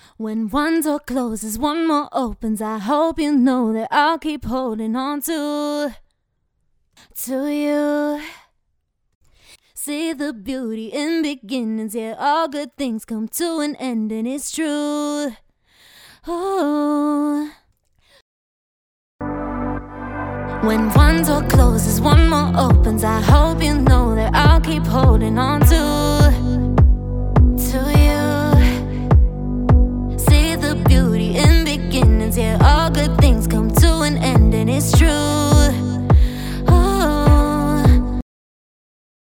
When one door closes, one more opens. I hope you know that I'll keep holding on to you. See the beauty in beginnings, yeah, all good things come to an end, and it's true. Oh. When one door closes, one more opens. I hope you know that I'll keep holding on to